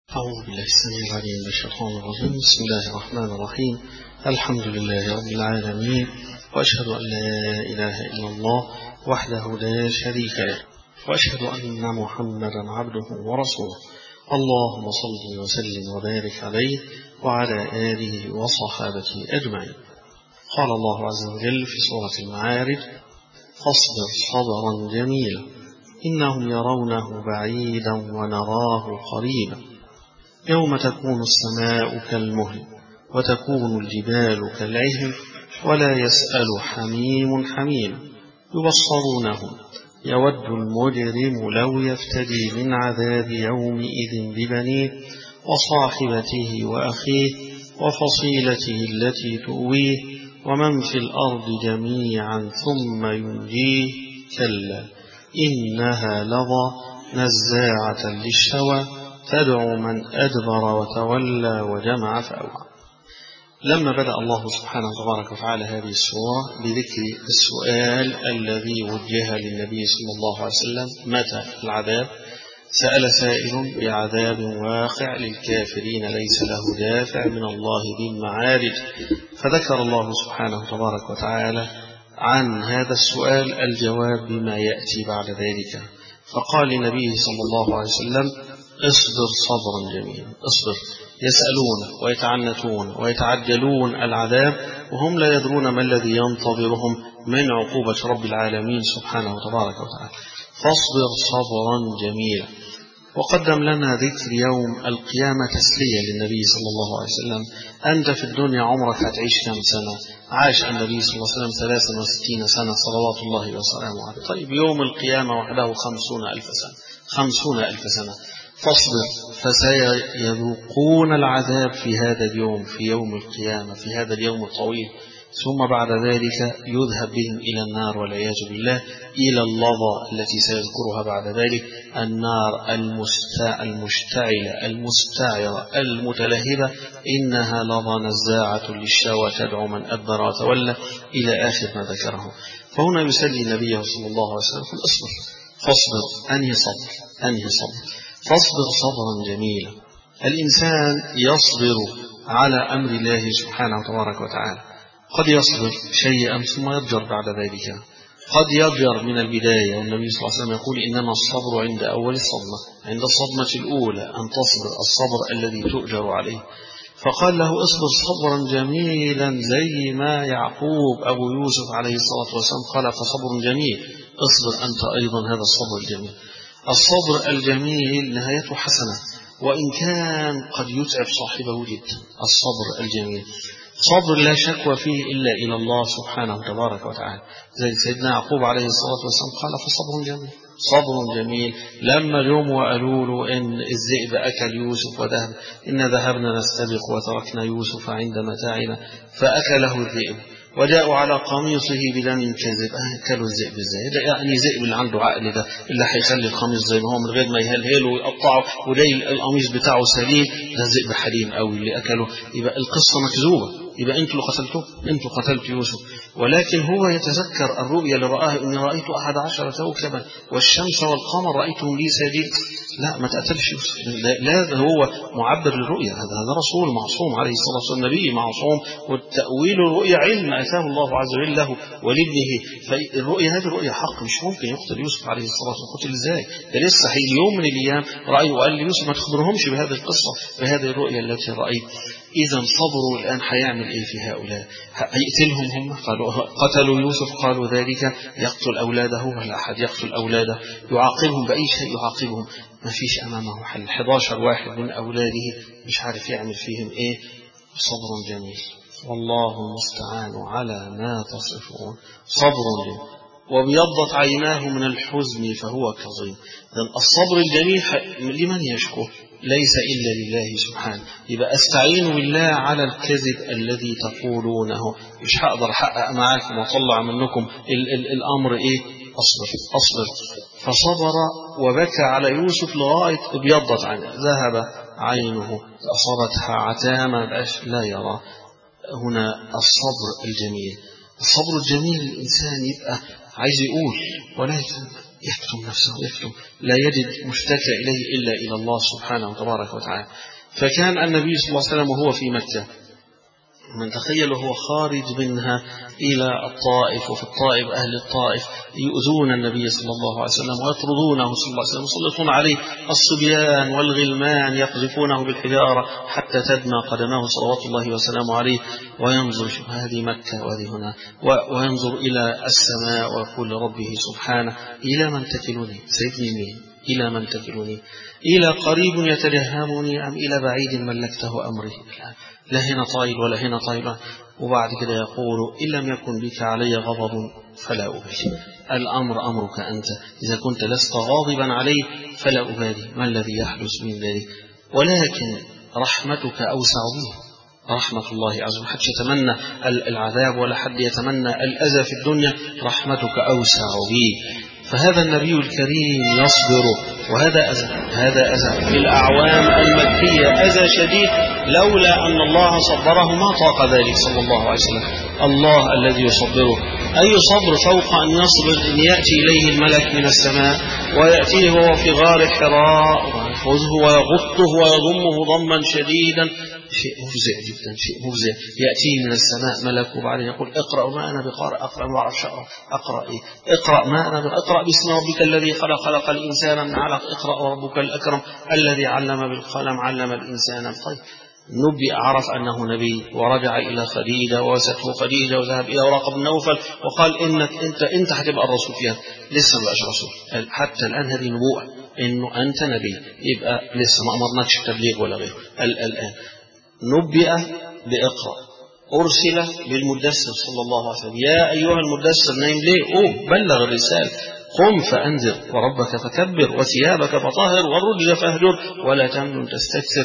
أعوذ بالله السميع العليم من الشيطان الرجيم. بسم الله الرحمن الرحيم. الحمد لله رب العالمين، وأشهد أن لا إله إلا الله وحده لا شريك له، وأشهد أن محمدا عبده ورسوله. اللهم صل وسلم وبارك عليه وعلى آله وصحابته أجمعين. قال الله عز وجل في سورة المعارج: فاصبر صبرا جميلا إنهم يرونه بعيدا ونراه قريبا يوم تكون السماء كالمهل وتكون الجبال كالعهن ولا يسأل حميم حميم يبصرونهم يود المجرم لو يفتدي من عذاب يومئذ ببنيه وصاحبته وأخيه وفصيلته التي تؤويه ومن في الأرض جميعا ثم ينجيه كلا إنها لظى نزاعة للشوى تدعو من أدبر وتولى وجمع فأوعى. لما بدأ الله سبحانه تبارك وتعالى هذه السورة بذكر السؤال الذي وجه للنبي صلى الله عليه وسلم: متى العذاب؟ سأل سائل بعذاب واقع للكافرين ليس له دافع من الله ذي المعارج، فذكر الله سبحانه تبارك وتعالى عن هذا السؤال الجواب بما يأتي بعد ذلك، فقال للنبي صلى الله عليه وسلم: اصبر صبرا جميلا. اصبر. يسألون ويتعنتون ويتعجلون العذاب وهم لا يدرون ما الذي ينتظرهم من عقوبة رب العالمين سبحانه وتبارك وتعالى. فاصبر صبرا جميلا. وقدم لنا ذكر يوم القيامة تسلية للنبي صلى الله عليه وسلم. أنت في الدنيا عمرك هتعيش كم سنة؟ عاش النبي صلى الله عليه وسلم 63 سنة صلوات الله وسلامه عليه. طيب يوم القيامة وحده 50,000 سنة. 50,000 سنة. فاصبر فسيذوقون العذاب في هذا اليوم، في يوم القيامة، في هذا اليوم الطويل، ثم بعد ذلك يذهب بهم إلى النار والعياذ بالله، إلى اللظى التي سيذكرها بعد ذلك، النار المشتعلة المستعرة المتلهبة، إنها لظى نزاعة للشوى تدعو من أدبر وتولى، إلى آخر ما ذكره. فهنا يسلي النبي صلى الله عليه وسلم: اصبر. فاصبر. أنهي صبر. فاصبر صبرا جميلا. الإنسان يصبر على أمر الله سبحانه وتبارك وتعالى، قد يصبر شيئا ثم يضجر بعد ذلك، قد يضجر من البداية، والنبي صلى الله عليه وسلم يقول: إنما الصبر عند أول الصدمة، عند الصدمة الأولى أن تصبر، الصبر الذي تؤجر عليه. فقال له: اصبر صبرا جميلا، زي ما يعقوب أبو يوسف عليه الصلاة والسلام قال: فصبر جميل. اصبر أنت أيضا هذا الصبر الجميل. الصبر الجميل نهايته حسنة، وإن كان قد يتعب صاحبه جدا. الصبر الجميل صبر لا شكوى فيه إلا إلى الله سبحانه تبارك وتعالى، زي سيدنا يعقوب عليه الصلاة والسلام قال: فصبر جميل. صبر جميل. لما جم وقالوا له إن الذئب أكل يوسف وذهب، إن ذهبنا نستبق وتركنا يوسف عند متاعنا فأكله الذئب وجاءوا على قميصه بدم كذب. أكلوا الذئب ازاي؟ ده يعني ذئب اللي عنده عقل، ده اللي هيخلي القميص زي ما هو من غير ما يهلهله ويقطعه وجاي القميص بتاعه سليم، ده ذئب حليم قوي اللي أكله. يبقى القصة مكذوبة، يبقى انتوا اللي قتلتوه، انتوا قتلتوا يوسف. ولكن هو يتذكر الرؤيا اللي رآها: إني رأيت 11 كوكبا والشمس والقمر رأيتهم لي ساجدين. لا، ما تقتلش يوسف. لا، هو معبر للرؤيا. هذا رسول معصوم عليه الصلاة والسلام، نبي معصوم، والتأويل الرؤيا علم أتاه الله عز وجل له ولابنه. فالرؤيا هذه رؤيا حق، مش ممكن يقتل يوسف عليه الصلاة والسلام. قتل ازاي؟ ده لسه هيجي يوم من الأيام رأيه وقال ليوسف: ما تخبرهمش بهذه القصة، بهذه الرؤيا التي رأيت. إذا صبروا الآن هيعمل إيه في هؤلاء؟ هيقتلهم هم؟ قالوا قتلوا يوسف، قالوا ذلك يقتل أولاده، ولا أحد يقتل أولاده. يعاقبهم بأي شيء يعاقبهم، ما فيش أمامه حل. 11 واحد من أولاده مش عارف يعمل فيهم إيه. صبر جميل، والله المستعان على ما تصفون. صبر جميل. وبيضت عيناه من الحزن فهو كظيم. الصبر الجميل لمن يشكو؟ ليس إلا لله سبحانه. يبقى أستعين بالله على الكذب الذي تقولونه. مش هقدر أحقق معاكم وأطلع منكم الأمر إيه؟ أصبر. فصبر وبكى على يوسف لغاية ابيضت عينه، ذهب عينه، أصابتها عتامة لا يرى. هنا الصبر الجميل. الصبر الجميل الإنسان يبقى عايز يقول، ولكن يكتم نفسه، يكتم، لا يجد مشتكى إليه إلا إلى الله سبحانه وتبارك وتعالى. فكان النبي صلى الله عليه وسلم وهو في مكة، من تخيل وهو خارج منها إلى الطائف، وفي الطائف أهل الطائف يؤذون النبي صلى الله عليه وسلم ويطردونه صلى الله عليه وسلم، يسلطون عليه الصبيان والغلمان، يقذفونه بالحجارة حتى تدمى قدماه صلوات الله وسلامه عليه، وينظر هذه مكة وهذه هنا، وينظر إلى السماء ويقول لربه سبحانه إلى من تكلني، سيدني مين، إلى من تكلني، إلى قريب يتجهمني أم إلى بعيد ملكته أمري، لا هنا طائل ولا هنا طائل. وبعد كده يقول إن لم يكن بك علي غضب فلا أبالي، الأمر أمرك أنت، إذا كنت لست غاضبا علي فلا أبالي ما الذي يحدث من ذلك، ولكن رحمتك أوسع به، رحمة الله عز وجل، حد يتمنى العذاب ولا حد يتمنى الأذى في الدنيا، رحمتك أوسع به. فهذا النبي الكريم يصبر، وهذا أذى في الأعوام المكية أذى شديد، لولا أن الله صبره ما طاق ذلك صلى الله عليه وسلم. الله الذي يصبره، أي صبر فوق أن يصبر أن يأتي إليه الملك من السماء ويأتيه وهو في غار حراء ويأخذه ويغطه ويضمه ضما شديدا، شيء مفزع جدا، شيء مفزع. يأتيه من السماء ملك وبعدين يقول اقرأ ما أنا بقارئ، أقرأ ما أعرف أقرأ إيه، اقرأ ما أنا اقرأ باسم ربك الذي خلق الإنسان من علق، اقرأ وربك الأكرم الذي علم بالقلم علم الإنسان القلم. نبئ، عرف أنه نبي، ورجع إلى خديجة وواسته خديجة وذهب إلى ورقة بن نوفل وقال أنت هتبقى الرسول فيها، لسه ما بقاش رسول حتى الآن، هذه نبوءة إنه أنت نبي، يبقى لسه ما أمرناكش التبليغ ولا غيره. الآن نبئ بإقرأ، أرسل بالمدثر صلى الله عليه وسلم، يا أيها المدثر، نايم ليه؟ بلغ الرسالة، قم فأنذر وربك فكبر وثيابك فطهر والرجل فاهجر ولا تمنن تستكثر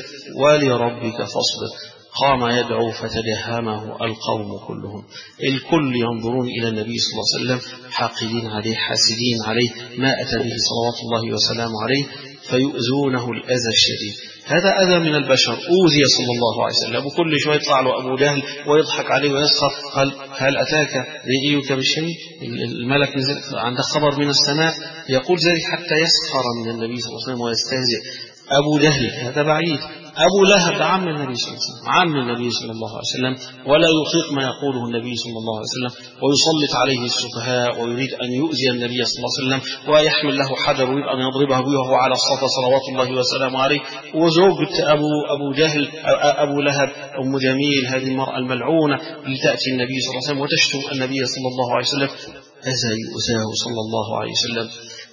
ولربك فاصبر. قام يدعو فتجهمه القوم كلهم، الكل ينظرون إلى النبي صلى الله عليه وسلم حاقدين عليه حاسدين عليه ما أتى به صلوات الله وسلامه عليه، فيؤذونه الأذى الشديد. هذا أذى من البشر، أوذي صلى الله عليه وسلم، وكل شوية يطلع له أبو جهل ويضحك عليه ويسخر، قال هل أتاك رئيك بالشيء، الملك نزل عندك خبر من السماء، يقول ذلك حتى يسخر من النبي صلى الله عليه وسلم ويستهزئ. أبو جهل هذا بعيد، أبو لهب عم النبي صلى الله عليه وسلم، عم النبي صلى الله عليه وسلم، ولا يطيق ما يقوله النبي صلى الله عليه وسلم، ويسلط عليه السفهاء ويريد أن يؤذي النبي صلى الله عليه وسلم، ويحمل له حجر ويريد أن يضربه به وهو على الصفا صلوات الله وسلامه عليه. وزوجة أبو جهل أبو لهب أم جميل، هذه المرأة الملعونة لتأتي النبي صلى الله عليه وسلم وتشتم النبي صلى الله عليه وسلم، أذى يؤذاه صلى الله عليه وسلم،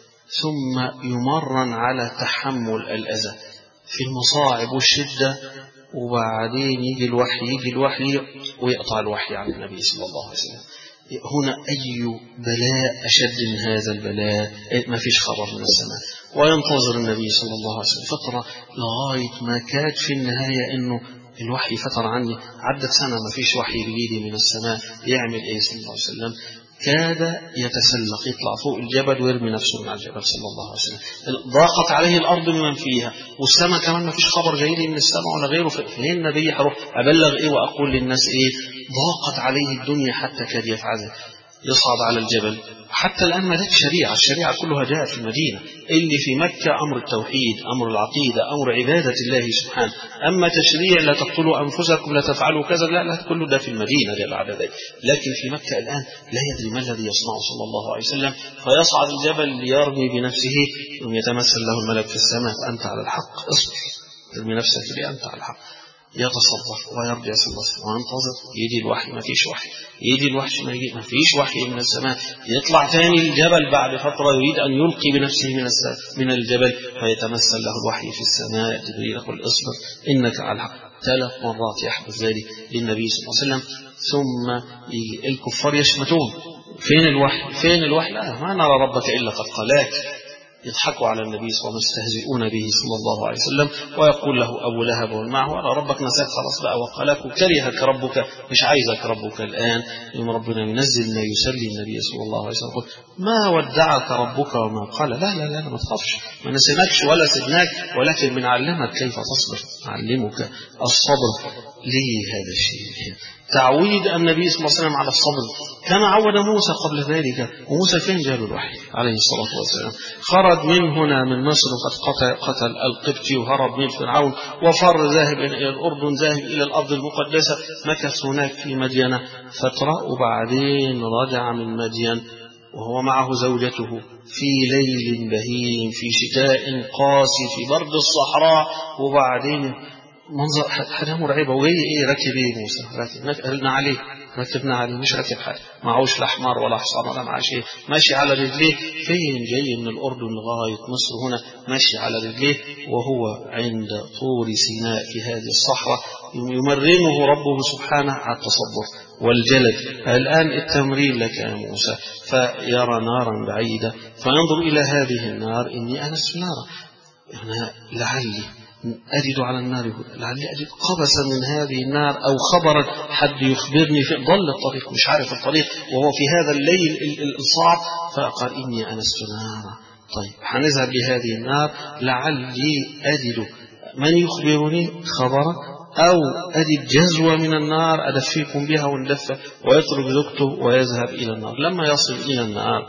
ثم يمرن على تحمل الأذى في المصاعب والشدة، وبعدين يجي الوحي ويقطع الوحي عن النبي صلى الله عليه وسلم. هنا أي بلاء أشد من هذا البلاء؟ ما فيش خبر من السماء، وينتظر النبي صلى الله عليه وسلم فترة لغاية ما كاد في النهاية إنه الوحي فتر عني، عدت سنة ما فيش وحي جديد من السماء، يعمل إيه صلى الله عليه وسلم؟ كاد يتسلق، يطلع فوق الجبل ويرمي نفسه من على الجبل صلى الله عليه وسلم. ضاقت عليه الأرض بمن فيها، والسماء كمان ما فيش خبر جاي لي من السماء ولا غيره، فين النبي هروح أبلغ إيه وأقول للناس إيه؟ ضاقت عليه الدنيا حتى كاد يفعله، يصعد على الجبل. حتى الآن ما جاءت شريعة، الشريعة كلها جاءت في المدينة، اللي في مكة أمر التوحيد، أمر العقيدة، أمر عبادة الله سبحانه. أما تشريع لا تقتلوا أنفسكم لا تفعلوا كذا، لا كله ده في المدينة ده بعد ذلك. لكن في مكة الآن لا يدري ما الذي يصنعه صلى الله عليه وسلم، فيصعد الجبل ليرمي بنفسه، ثم يتمثل له الملك في السماء، أنت على الحق، اصبر ارمي نفسك لي، أنت على الحق. يتصرف ويرجع صلى الله عليه وسلم وينتظر، يجي الوحي ما فيش وحي، يجي الوحي ما فيش وحي من السماء، يطلع ثاني الجبل بعد فترة يريد أن يلقي بنفسه من الجبل، فيتمثل له الوحي في السماء، جبريل يقول اصبر إنك على الحق. 3 مرات يحدث ذلك للنبي صلى الله عليه وسلم، ثم الكفار يشمتون، فين الوحي؟ لا ما نرى ربك إلا قد قلاك. يضحكوا على النبي صلى الله عليه وسلم، يستهزئون به صلى الله عليه وسلم، ويقول له أبو لهب ومن معه أنا ربك نساك خلاص بقى وقالك، وكرهك ربك، مش عايزك ربك الآن. يوم ربنا ينزل ما يسلي النبي صلى الله عليه وسلم، ما ودعك ربك وما قال، لا ما تخافش، ما نسيناكش ولا سيبناك، ولكن بنعلمك كيف تصبر، نعلمك الصبر. ليه هذا الشيء؟ تعويد النبي صلى الله عليه وسلم على الصبر كما عود موسى قبل ذلك. وموسى فين جاله الوحي عليه الصلاة والسلام؟ خرج من هنا من مصر وقد قتل القبطي وهرب من فرعون وفر ذاهب إلى الأردن، ذاهب إلى الأرض المقدسة، مكث هناك في مدين فترة، وبعدين رجع من مدين وهو معه زوجته في ليل بهيم في شتاء قاسي في برد الصحراء، وبعدين منظر حاجة مرعبة. وجاي ايه؟ راكب ايه موسى؟ راكبنا عليه، ركبنا عليه، مش راكب حاجة، معهوش لا حمار ولا حصان ولا معاه شيء، ماشي على رجليه. فين؟ جاي من الأردن لغاية مصر هنا ماشي على رجليه، وهو عند طور سيناء في هذه الصحراء يمرنه ربه سبحانه على التصبر والجلد. الآن التمرين لك يا موسى. فيرى نارا بعيدة فينظر إلى هذه النار، إني أنست نارا، يعني لعلي أجد على النار هدى، لعلي أجد قبسا من هذه النار أو خبرا حد يخبرني في ضل الطريق، مش عارف الطريق وهو في هذا الليل الصعب. فقال إني أنست نارا. طيب هنذهب لهذه النار لعلي أجد من يخبرني خبرا أو أجد جزوة من النار أدفيكم بها وندفع، ويترك زوجته ويذهب إلى النار. لما يصل إلى النار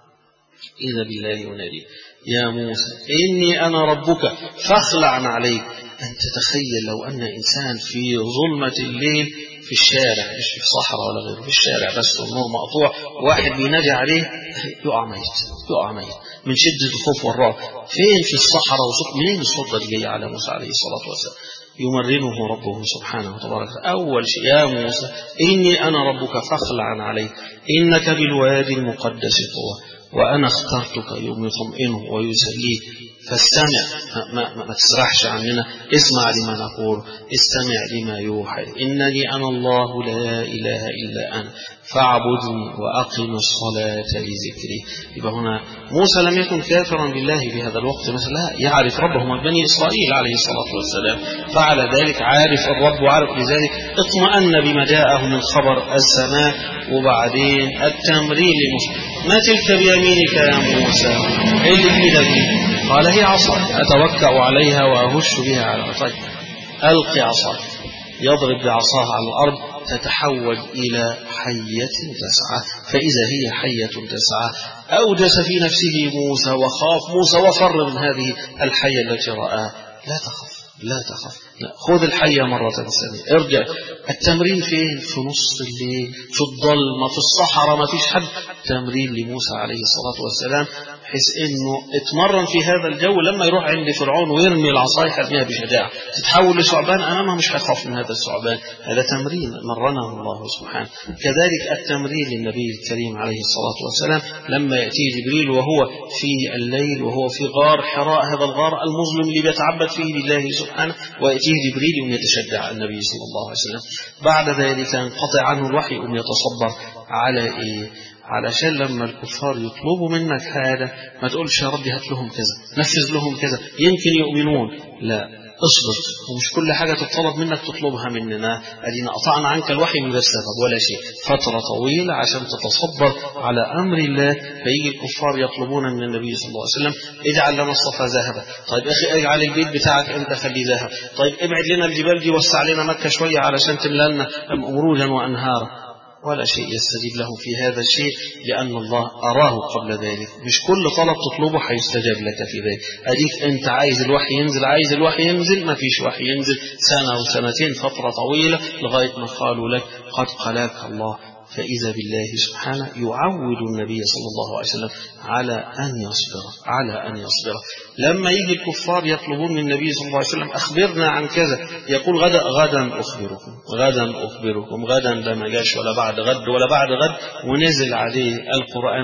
إذا بالله ينادي يا موسى إني أنا ربك فاخلع عليك. أن تتخيل لو أن إنسان في ظلمة الليل في الشارع، مش في صحراء ولا غيره، في الشارع بس والنور مقطوع، واحد بينادي عليه يقع ميت، يقع ميت من شدة الخوف والرعب. فين؟ في الصحراء، وصوت منين الصوت ده جاي على موسى عليه الصلاة والسلام؟ يمرنه ربه سبحانه وتبارك. أول شيء يا موسى إني أنا ربك فاخلع عليك إنك بالوادي المقدس طوى وأنا اخترتك. يوم يطمئنه ويسليه. فاستمع، ما تسرحش عننا، اسمع لما نقول، استمع لما يوحى. إنني أنا الله لا إله إلا أنا فاعبدني وأقم الصلاة لذكري. يبقى هنا موسى لم يكن كافرا بالله في هذا الوقت مثلا، لا، يعرف ربه من بني إسرائيل عليه الصلاة والسلام، فعلى ذلك عارف الرب وعارف لذلك اطمأن بما جاءه من خبر السماء. وبعدين التمرين لموسى. ما تلك بيمينك يا موسى؟ ايه اللي في ايدك دي؟ قال هي عصاي اتوكأ عليها واهش بها على عصاي. القي عصاك. يضرب بعصاه على الارض تتحول الى حية تسعى، فاذا هي حية تسعى. اوجس في نفسه موسى وخاف موسى وفر من هذه الحية التي رآها. لا تخف، لا تخف، لا. خذ الحية مرة ثانية، ارجع. التمرين فين؟ في نص الليل، في الظلمة، في الصحراء، ما فيش حد. تمرين لموسى عليه الصلاة والسلام بحيث انه اتمرن في هذا الجو. لما يروح عند فرعون ويرمي العصاية يرميها بشجاعة، تتحول لثعبان امامه مش هيخاف من هذا الثعبان. هذا تمرين مرنه الله سبحانه. كذلك التمرين للنبي الكريم عليه الصلاة والسلام لما يأتيه جبريل وهو في الليل وهو في غار حراء، هذا الغار المظلم اللي بيتعبد فيه لله سبحانه، ويأتيه جبريل ويتشجع النبي صلى الله عليه وسلم. بعد ذلك ينقطع عنه الوحي يتصبر على ايه؟ علشان لما الكفار يطلبوا منك حاجة ما تقولش يا ربي هات لهم كذا، نفذ لهم كذا، يمكن يؤمنون. لا، اصبر، ومش كل حاجة تطلب منك تطلبها مننا. أدينا قطعنا عنك الوحي من غير سبب ولا شيء، فترة طويلة عشان تتصبر على أمر الله. فيجي الكفار يطلبون من النبي صلى الله عليه وسلم اجعل لنا الصفا ذهبا. طيب أخي اجعل البيت بتاعك أنت خليه ذهب. طيب ابعد لنا الجبال دي، وسع لنا مكة شوية علشان تملى لنا أمروجا وأنهارا. ولا شيء يستجيب له في هذا الشيء، لأن الله أراه قبل ذلك. مش كل طلب تطلبه هيستجاب لك في ذلك. أديك أنت عايز الوحي ينزل، عايز الوحي ينزل، ما فيش وحي ينزل سنة وسنتين، فترة طويلة، لغاية ما قالوا لك قد قلاك الله. فإذا بالله سبحانه يعود النبي صلى الله عليه وسلم على أن يصبر، على أن يصبر. لما يجي الكفار يطلبون من النبي صلى الله عليه وسلم أخبرنا عن كذا، يقول غدا أخبركم، غدا أخبركم. غدا ده ما جاش ولا بعد غد ولا بعد غد، ونزل عليه القرآن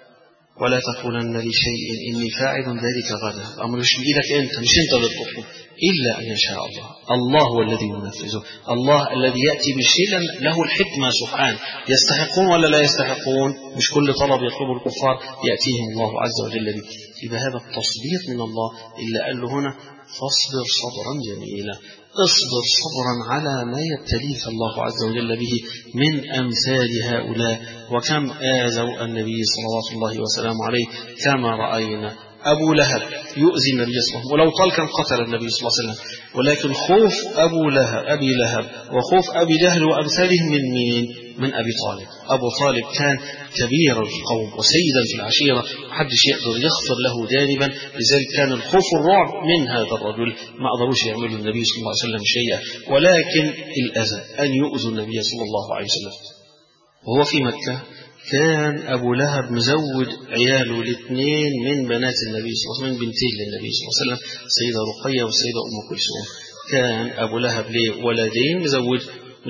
ولا تقولن لشيء إني فاعل ذلك غدا. الأمر مش بإيدك أنت، مش أنت اللي تطلب، إلا أن يشاء الله. الله هو الذي ينفذه، الله الذي يأتي بالشيء له الحكمة سبحانه. يستحقون ولا لا يستحقون؟ مش كل طلب يطلبه الكفار يأتيهم الله عز وجل به. إذا هذا التصديق من الله إلا قال له هنا فاصبر صبرا جميلا. اصبر صبرا على ما يبتليك الله عز وجل به من أمثال هؤلاء. وكم آذوا النبي صلوات الله وسلامه عليه كما رأينا. أبو لهب يؤذي النبي صلى الله عليه وسلم، ولو طال كان قتل النبي صلى الله عليه وسلم، ولكن خوف أبي لهب وخوف أبي جهل وأمثالهم من مين؟ من أبي طالب. أبو طالب كان كبير القوم وسيدا في العشيرة، محدش يقدر يغفر له جانبا، لذلك كان الخوف والرعب من هذا الرجل، ما قدروش يعملوا النبي صلى الله عليه وسلم شيئا، ولكن الأذى أن يؤذوا النبي صلى الله عليه وسلم. وهو في مكة كان أبو لهب مزود عياله الاثنين من بنات النبي صلى الله عليه وسلم، بنتين للنبي صلى الله عليه وسلم، السيدة رقية والسيدة أم كلثوم. كان أبو لهب له ولدين مزود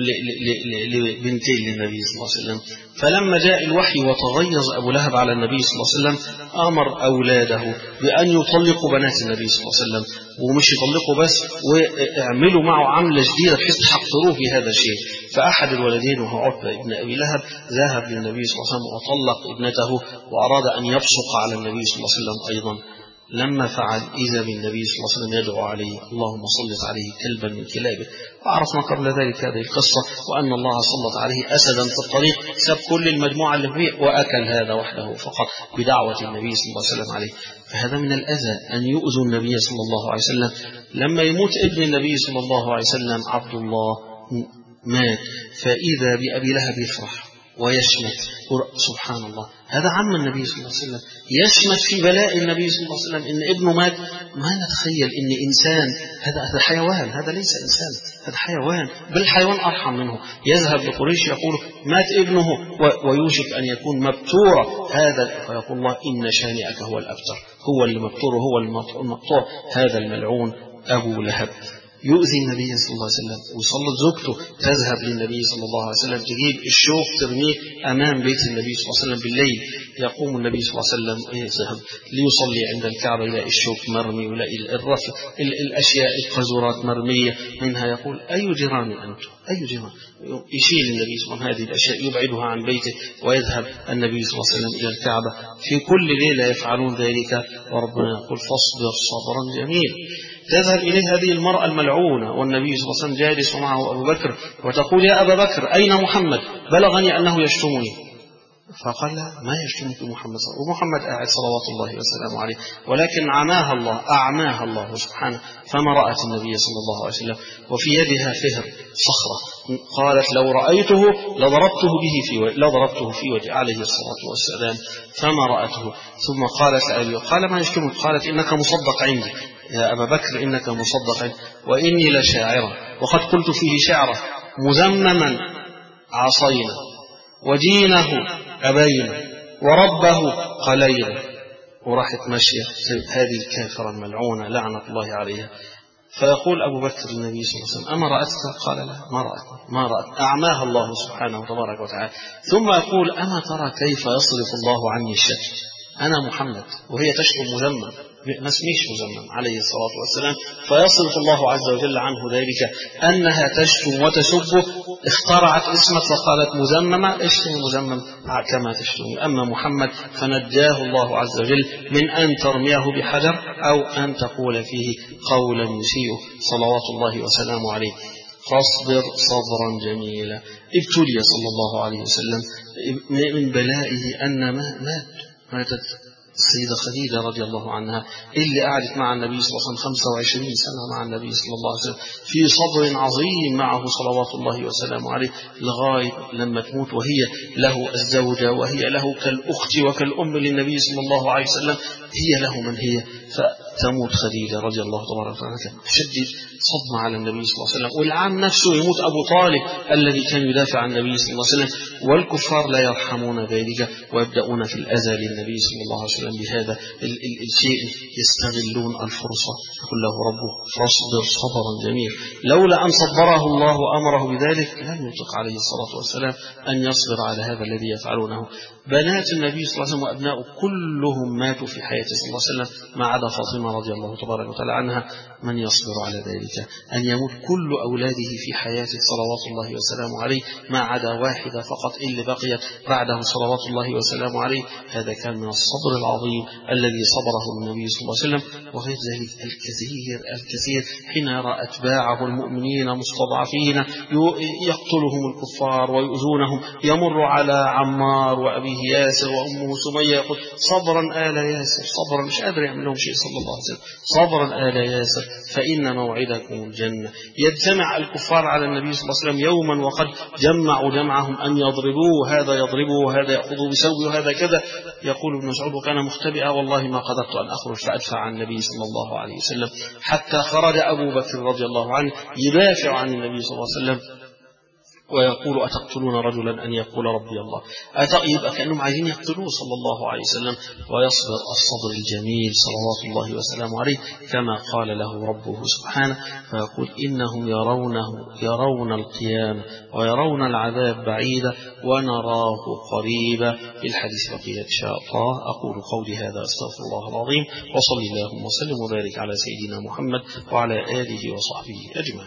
لبنتين للنبي صلى الله عليه وسلم. فلما جاء الوحي وتغيظ أبو لهب على النبي صلى الله عليه وسلم أمر أولاده بأن يطلقوا بنات النبي صلى الله عليه وسلم، ومش يطلقوا بس، ويعملوا معه عملة جديدة بحيث يحقروه في هذا الشيء. فأحد الولدين وهو عتبة ابن أبي لهب ذهب للنبي صلى الله عليه وسلم وطلق ابنته، وأراد أن يبصق على النبي صلى الله عليه وسلم أيضا. لما فعل إذا بالنبي صلى الله عليه وسلم يدعو عليه: اللهم سلط عليه كلبا من كلابه. وعرفنا قبل ذلك هذه القصة، وأن الله سلط عليه أسدا في الطريق، ساب كل المجموعة اللي فيه وأكل هذا وحده فقط بدعوة النبي صلى الله عليه وسلم عليه. فهذا من الأذى أن يؤذوا النبي صلى الله عليه وسلم. لما يموت ابن النبي صلى الله عليه وسلم عبد الله مات، فإذا بأبي لهب يفرح ويشمت، سبحان الله، هذا عم النبي صلى الله عليه وسلم يشمت في بلاء النبي صلى الله عليه وسلم إن ابنه مات. ما نتخيل إن إنسان، هذا حيوان، هذا ليس إنسان، هذا حيوان، بل الحيوان أرحم منه. يذهب لقريش يقول مات ابنه ويوشك أن يكون مبتورا، هذا فيقول الله إن شانئك هو الأبتر، هو اللي مبتور، هو المقطوع، هذا الملعون أبو لهب. يؤذي النبي صلى الله عليه وسلم، ويصلت زوجته تذهب للنبي صلى الله عليه وسلم تجيب الشوك ترميه أمام بيت النبي صلى الله عليه وسلم بالليل. يقوم النبي صلى الله عليه وسلم يذهب ليصلي عند الكعبة، يلاقي الشوك مرمي، ويلاقي الرفع الأشياء القذورات مرمية منها، يقول أي جيران أنتم، أي جيران؟ يشيل النبي صلى الله عليه وسلم هذه الأشياء يبعدها عن بيته، ويذهب النبي صلى الله عليه وسلم إلى الكعبة. في كل ليلة يفعلون ذلك، وربنا يقول فاصبر صبرا جميلا. تذهب إليه هذه المرأة الملعونة والنبي صلى الله عليه وسلم جالس ومعه أبو بكر، وتقول يا أبا بكر أين محمد؟ بلغني أنه يشتمني. فقال ما يشتمك محمد، ومحمد قاعد صلوات الله وسلامه عليه، ولكن أعماها الله سبحانه، فما رأت النبي صلى الله عليه وسلم، وفي يدها فهر صخرة، قالت لو رأيته لضربته في وجه عليه الصلاة والسلام، فما رأته. ثم قالت لأبي، قال ما يشتمك؟ قالت إنك مصدق عندي يا أبا بكر، إنك مصدق عندي، وإني لشاعرة، وقد قلت فيه شعرة، مزمما عصينا، ودينه أبينا، وربه قلينا. وراحت ماشية هذه الكافرة الملعونة لعنة الله عليها. فيقول أبو بكر للنبي صلى الله عليه وسلم أما رأتك؟ قال لا، ما رأت، أعماها الله سبحانه وتبارك وتعالى. ثم يقول أما ترى كيف يصرف الله عني الشتم؟ أنا محمد وهي تشتم مذمم، ما اسميش مذمم عليه الصلاة والسلام، فيصرف الله عز وجل عنه ذلك أنها تشتم وتسبه. اخترعت اسمك وقالت مذممة، اشتم مذمم كما تشتم. أما محمد فنجاه الله عز وجل من أن ترميه بحجر أو أن تقول فيه قولا يسيء صلوات الله وسلامه عليه. فاصبر صبرا جميلا. ابتلي صلى الله عليه وسلم من بلائه أن ماتت السيدة خديجة رضي الله عنها، اللي قعدت مع النبي صلى الله عليه وسلم 25 سنة مع النبي صلى الله عليه وسلم في صبر عظيم معه صلوات الله وسلامه عليه، لغاية لما تموت وهي له الزوجة، وهي له كالأخت وكالأم للنبي صلى الله عليه وسلم، هي له من هي، فتموت خديجة رضي الله تبارك وتعالى. تشدد صدمة على النبي صلى الله عليه وسلم. والعام نفسه يموت أبو طالب الذي كان يدافع عن النبي صلى الله عليه وسلم، والكفار لا يرحمون ذلك، ويبدأون في الأذى للنبي صلى الله عليه وسلم بهذا الشيء، يستغلون الفرصة. يقول له ربه فاصبر صبرا جميلا. لولا أن صبره الله وأمره بذلك لم يطق عليه الصلاة والسلام أن يصبر على هذا الذي بنات النبي صلى الله عليه وسلم وأبناؤه كلهم ماتوا في حياته صلى الله عليه وسلم، ما عدا فاطمة فاطمة رضي الله تبارك وتعالى عنها: من يصبر على ذلك أن يموت كل أولاده في حياته صلوات الله وسلامه عليه ما عدا واحدة فقط اللي بقيت بعده صلوات الله وسلامه عليه. هذا كان من الصبر العظيم الذي صبره النبي صلى الله عليه وسلم. وغير ذلك الكثير حين يرى أتباعه المؤمنين مستضعفين يقتلهم الكفار ويؤذونهم، يمر على عمار وأبيه ياسر وأمه سمية يقول: صبرا آل ياسر، صبرا، مش قادر يعمل لهم شيء صلى الله عليه وسلم، صبرا آل ياسر فإن موعدكم الجنة. يجتمع الكفار على النبي صلى الله عليه وسلم يوما وقد جمعوا جمعهم أن يضربوه، هذا يضربه وهذا يأخذه بسوي وهذا كذا. يقول ابن مسعود: وكان مختبئا والله ما قدرت أن أخرج فأدفع عن النبي صلى الله عليه وسلم، حتى خرج أبو بكر رضي الله عنه يدافع عن النبي صلى الله عليه وسلم ويقول: أتقتلون رجلا أن يقول ربي الله؟ يبقى كأنهم عايزين يقتلوه صلى الله عليه وسلم، ويصبر الصبر الجميل صلوات الله وسلامه عليه كما قال له ربه سبحانه، فيقول: إنهم يرون القيامة ويرون العذاب بعيدا ونراه قريبا. في الحديث بقية إن شاء الله. أقول قولي هذا أستغفر الله العظيم، وصلي اللهم وسلم وبارك على سيدنا محمد وعلى آله وصحبه أجمعين.